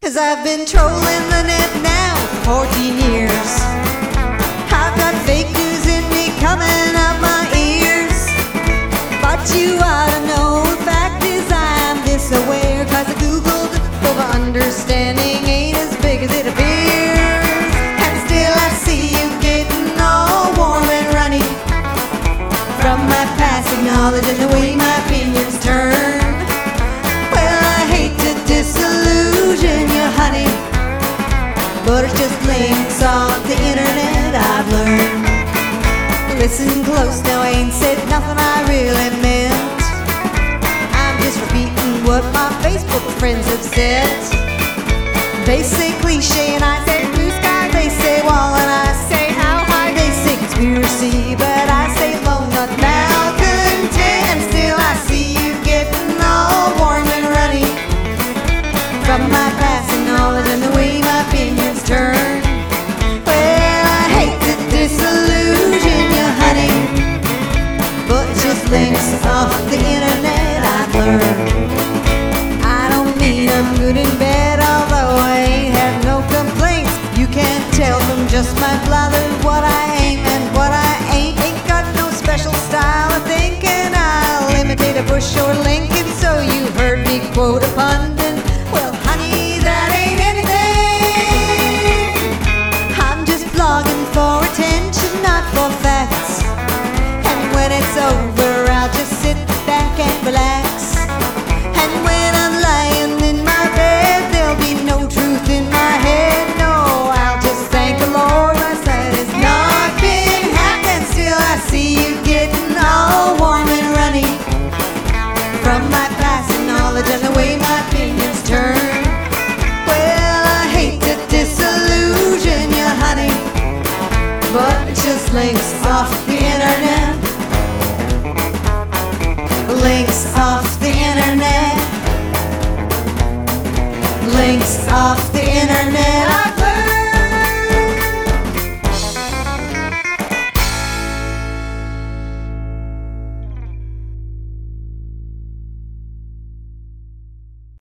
'Cause I've been trolling the net now for 14 years. I've got fake news in me coming up my ears. But you ought to know the fact is I'm this aware, 'cause I googled over understanding ain't as big as it appears. And still I see you getting all warm and runny from my passing knowledge and the way my opinions turn. Well, I hate to disillusion you, honey, but it's just links off the internet I've learned. Listen close now, I ain't said nothing I really meant. I'm just repeating what my Facebook friends have said. They say cliche and I say blue sky. They say wall and I say how high. They say conspiracy, but I say lone nut malcontent. Still I see you getting all warm and runny from my passing knowledge and the way my opinions turn. Well, I hate to disillusion you, honey, but it's just links off the internet I've learned. I don't mean I'm good in bed, although I ain't have no complaints. You can't tell from just my blather what I aim and what I ain't. Ain't got no special style of thinking I'll imitate a Bush or Lincoln. So you heard me quote a pundit. Well, honey, that ain't anything. I'm just blogging for attention, not for facts. And when it's over, I'll just sit back and relax. And when I'm lying in my bed, there'll be no truth in my head. No, I'll just thank the Lord my side has not been hacked. And still I see you getting all warm and runny from my passing knowledge and the way my opinions turn. Well, I hate to disillusion you, honey, but it's just links off the internet. Links off the internet. Links off the internet.